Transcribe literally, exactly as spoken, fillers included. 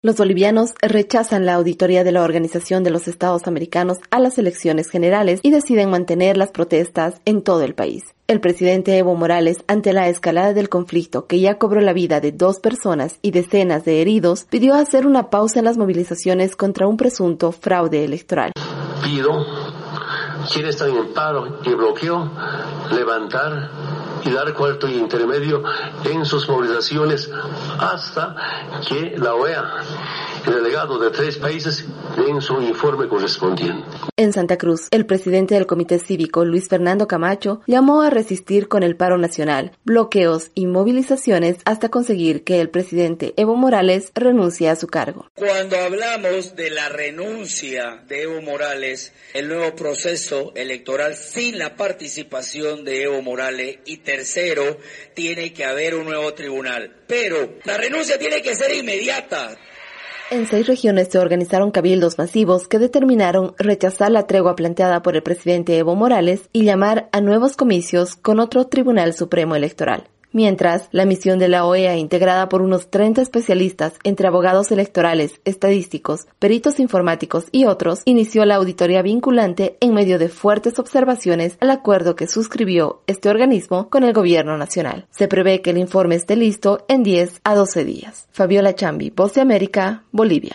Los bolivianos rechazan la auditoría de la Organización de los Estados Americanos a las elecciones generales y deciden mantener las protestas en todo el país. El presidente Evo Morales, ante la escalada del conflicto que ya cobró la vida de dos personas y decenas de heridos, pidió hacer una pausa en las movilizaciones contra un presunto fraude electoral. Pido, quienes están en paro y bloqueo, levantar y dar cuarto y intermedio en sus movilizaciones hasta que la O E A, el delegado de tres países, den su informe correspondiente. En Santa Cruz, el presidente del Comité Cívico, Luis Fernando Camacho, llamó a resistir con el paro nacional, bloqueos y movilizaciones hasta conseguir que el presidente Evo Morales renuncie a su cargo. Cuando hablamos de la renuncia de Evo Morales, el nuevo proceso electoral sin la participación de Evo Morales, y tercero, tiene que haber un nuevo tribunal. Pero la renuncia tiene que ser inmediata. En seis regiones se organizaron cabildos masivos que determinaron rechazar la tregua planteada por el presidente Evo Morales y llamar a nuevos comicios con otro Tribunal Supremo Electoral. Mientras, la misión de la O E A, integrada por unos treinta especialistas entre abogados electorales, estadísticos, peritos informáticos y otros, inició la auditoría vinculante en medio de fuertes observaciones al acuerdo que suscribió este organismo con el gobierno nacional. Se prevé que el informe esté listo en diez a doce días. Fabiola Chambi, Voz de América, Bolivia.